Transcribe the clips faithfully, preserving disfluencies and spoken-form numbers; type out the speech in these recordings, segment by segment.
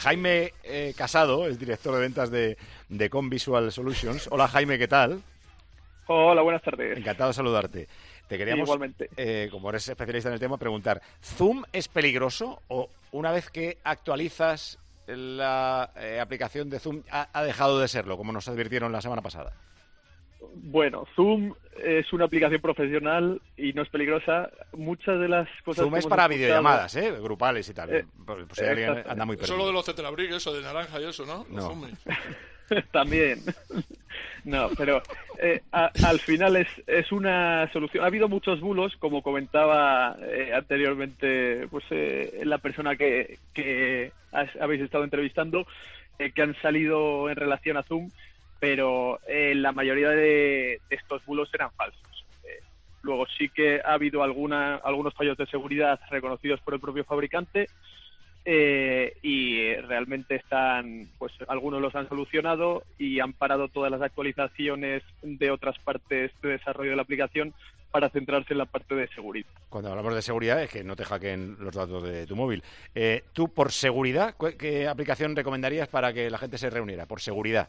Jaime eh, Casado es director de ventas de, de Com Visual Solutions. Hola Jaime, ¿qué tal? Hola, buenas tardes. Encantado de saludarte. Te queríamos, igualmente. Eh, como eres especialista en el tema, preguntar, ¿Zoom es peligroso o una vez que actualizas la eh, aplicación de Zoom ha, ha dejado de serlo, como nos advirtieron la semana pasada? Bueno, Zoom es una aplicación profesional y no es peligrosa. Muchas de las cosas Zoom que es hemos para escuchado... videollamadas, ¿eh? Grupales y tal. Eh, por, por si alguien anda muy perdido. Solo de los Tetrabric, eso, de naranja y eso, ¿no? No. También. No, pero eh, a, al final es, es una solución. Ha habido muchos bulos, como comentaba eh, anteriormente pues eh, la persona que, que has, habéis estado entrevistando, eh, que han salido en relación a Zoom, pero eh, la mayoría de, de estos bulos eran falsos. Eh, luego sí que ha habido alguna, algunos fallos de seguridad reconocidos por el propio fabricante, Eh, y realmente están, pues algunos los han solucionado y han parado todas las actualizaciones de otras partes de desarrollo de la aplicación para centrarse en la parte de seguridad. Cuando hablamos de seguridad es que no te hackeen los datos de tu móvil. Eh, tú, por seguridad, ¿qué aplicación recomendarías para que la gente se reuniera? Por seguridad.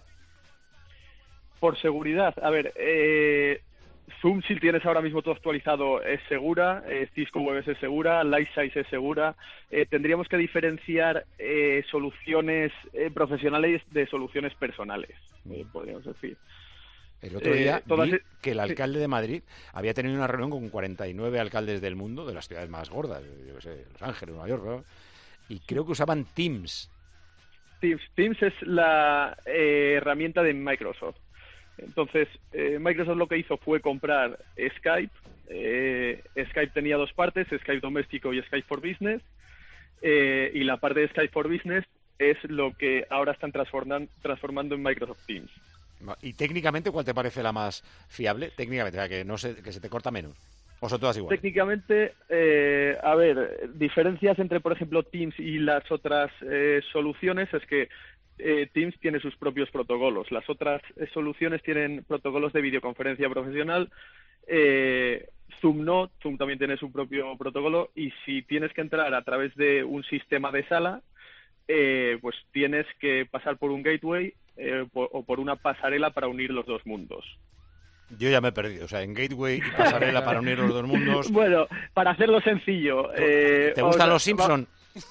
Por seguridad, a ver, eh, Zoom, si tienes ahora mismo todo actualizado, es segura, eh, Cisco Webex es segura, Lightside es segura. Eh, tendríamos que diferenciar eh, soluciones eh, profesionales de soluciones personales, eh, podríamos decir. El otro día eh, todas... vi que el alcalde de Madrid había tenido una reunión con cuarenta y nueve alcaldes del mundo, de las ciudades más gordas, yo qué sé, Los Ángeles, Nueva York, ¿no? Y creo que usaban Teams. Teams, Teams es la eh, herramienta de Microsoft. Entonces, eh, Microsoft lo que hizo fue comprar Skype. Eh, Skype tenía dos partes, Skype doméstico y Skype for Business. Eh, y la parte de Skype for Business es lo que ahora están transformando, transformando en Microsoft Teams. ¿Y técnicamente cuál te parece la más fiable? Técnicamente, o sea, que, no se, que se te corta menos. ¿O son todas iguales? Técnicamente, eh, a ver, diferencias entre, por ejemplo, Teams y las otras eh, soluciones es que Eh, Teams tiene sus propios protocolos. Las otras eh, soluciones tienen protocolos de videoconferencia profesional. Eh, Zoom no. Zoom también tiene su propio protocolo. Y si tienes que entrar a través de un sistema de sala, eh, pues tienes que pasar por un gateway eh, por, o por una pasarela para unir los dos mundos. Yo ya me he perdido. O sea, en gateway y pasarela para unir los dos mundos. Bueno, para hacerlo sencillo. Eh, ¿Te gustan o sea, los Simpson?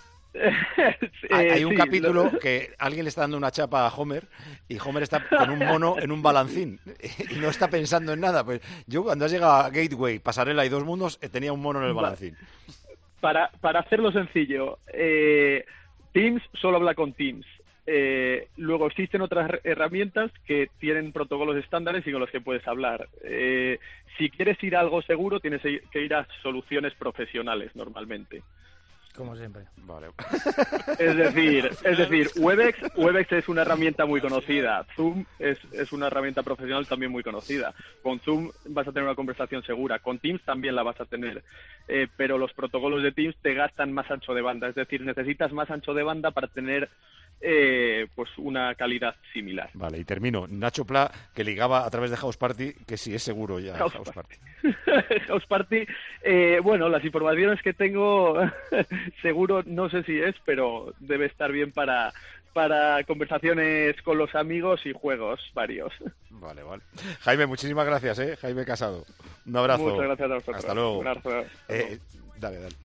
sí, hay, hay un sí, capítulo lo... que alguien le está dando una chapa a Homer y Homer está con un mono en un balancín y no está pensando en nada. Pues yo cuando has llegado a Gateway, pasarela y dos mundos, tenía un mono en el balancín. Para, para hacerlo sencillo, eh, Teams solo habla con Teams. Eh, luego existen otras herramientas que tienen protocolos estándares y con los que puedes hablar. Eh, si quieres ir a algo seguro, tienes que ir a soluciones profesionales normalmente. Como siempre. Vale. Es decir, es decir, Webex, Webex es una herramienta muy conocida. Zoom es, es una herramienta profesional también muy conocida. Con Zoom vas a tener una conversación segura. Con Teams también la vas a tener. Eh, pero los protocolos de Teams te gastan más ancho de banda. Es decir, necesitas más ancho de banda para tener eh, pues una calidad similar. Vale, y termino. Nacho Pla, que ligaba a través de House Party, que sí es seguro ya House, House Party. House Party, eh, bueno, las informaciones que tengo, seguro, no sé si es, pero debe estar bien para, para conversaciones con los amigos y juegos varios. Vale, vale. Jaime, muchísimas gracias, ¿eh? Jaime Casado. Un abrazo. Muchas gracias a vosotros. Hasta luego. Un abrazo. Eh, dale, dale.